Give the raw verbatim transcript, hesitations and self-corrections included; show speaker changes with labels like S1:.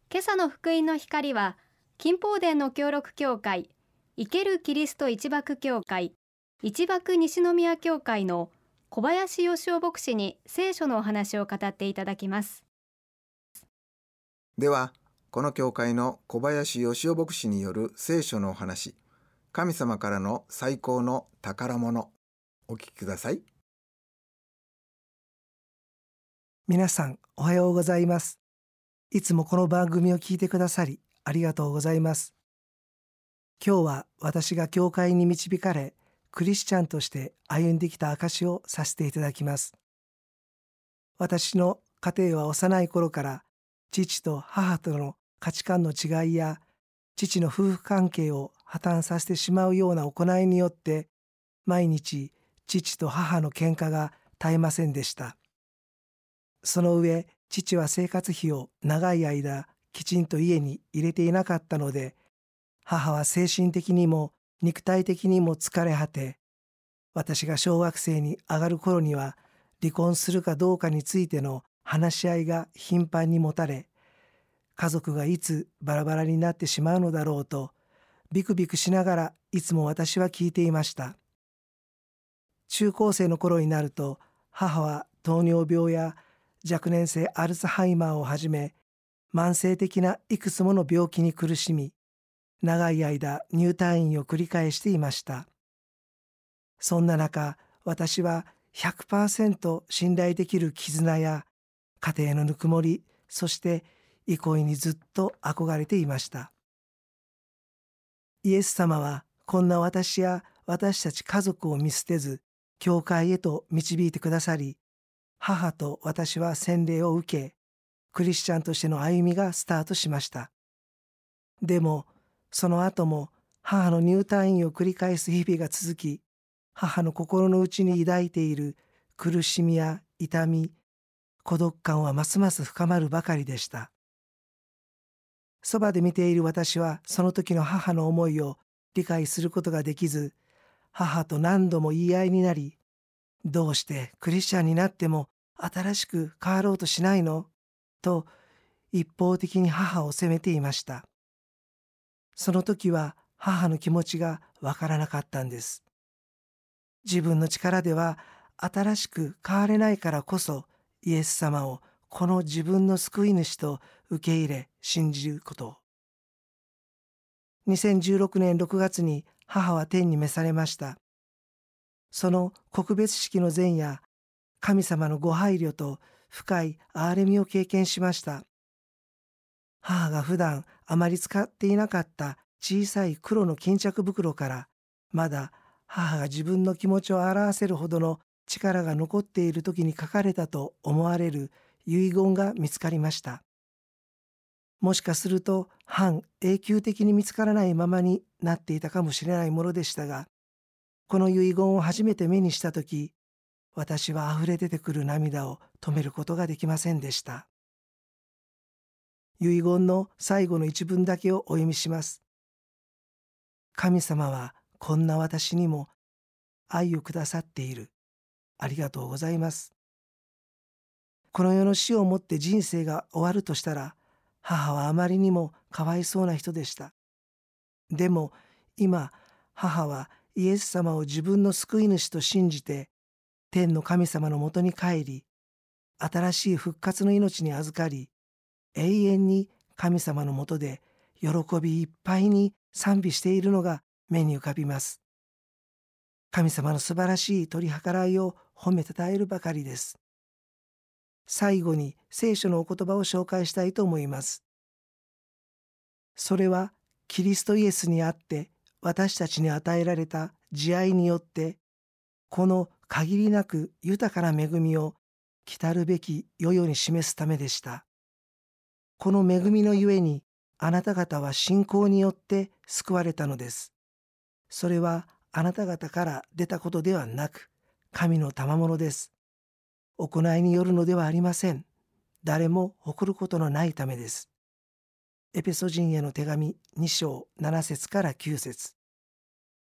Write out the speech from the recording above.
S1: 今朝の福音の光は、金宝殿の協力協会、生けるキリスト一幕協会、一幕西宮協会の小林義雄牧師に聖書のお話を語っていただきます。
S2: では、この教会の小林義雄牧師による聖書のお話、神様からの最高の宝物、お聞きください。
S3: 皆さん、おはようございます。いつもこの番組を聞いてくださりありがとうございます。今日は私が教会に導かれ、クリスチャンとして歩んできた証をさせていただきます。私の家庭は幼い頃から父と母との価値観の違いや父の夫婦関係を破綻させてしまうような行いによって毎日父と母の喧嘩が絶えませんでした。その上、父は生活費を長い間きちんと家に入れていなかったので、母は精神的にも肉体的にも疲れ果て、私が小学生に上がる頃には離婚するかどうかについての話し合いが頻繁に持たれ、家族がいつバラバラになってしまうのだろうとビクビクしながらいつも私は聞いていました。中高生の頃になると、母は糖尿病や若年性アルツハイマーをはじめ慢性的ないくつもの病気に苦しみ、長い間入退院を繰り返していました。そんな中、私は ひゃくパーセント 信頼できる絆や家庭のぬくもり、そして憩いにずっと憧れていました。イエス様はこんな私や私たち家族を見捨てず、教会へと導いてくださり、母と私は洗礼を受け、クリスチャンとしての歩みがスタートしました。でも、その後も母の入退院を繰り返す日々が続き、母の心の内に抱いている苦しみや痛み、孤独感はますます深まるばかりでした。そばで見ている私はその時の母の思いを理解することができず、母と何度も言い合いになり、どうしてクリスチャンになっても新しく変わろうとしないのと一方的に母を責めていました。その時は母の気持ちがわからなかったんです。自分の力では新しく変われないからこそ、イエス様をこの自分の救い主と受け入れ信じることを。にせんじゅうろくねんろくがつに母は天に召されました。その告別式の前夜、神様のご配慮と深い憐れみを経験しました。母が普段あまり使っていなかった小さい黒の巾着袋から、まだ母が自分の気持ちを表せるほどの力が残っている時に書かれたと思われる遺言が見つかりました。もしかすると半永久的に見つからないままになっていたかもしれないものでしたが、この遺言を初めて目にしたとき、私は溢れ出てくる涙を止めることができませんでした。遺言の最後の一文だけをお読みします。神様はこんな私にも愛をくださっている。ありがとうございます。この世の死をもって人生が終わるとしたら、母はあまりにもかわいそうな人でした。でも今、母はイエス様を自分の救い主と信じて、天の神様のもとに帰り、新しい復活の命に預かり、永遠に神様のもとで喜びいっぱいに賛美しているのが目に浮かびます。神様の素晴らしい取り計らいを褒めたたえるばかりです。最後に聖書のお言葉を紹介したいと思います。それはキリストイエスにあって私たちに与えられた慈愛によって、この限りなく豊かな恵みを来るべき世々に示すためでした。この恵みのゆえに、あなた方は信仰によって救われたのです。それはあなた方から出たことではなく、神の賜物です。行いによるのではありません。誰も誇ることのないためです。エペソ人への手紙に章なな節からきゅう節。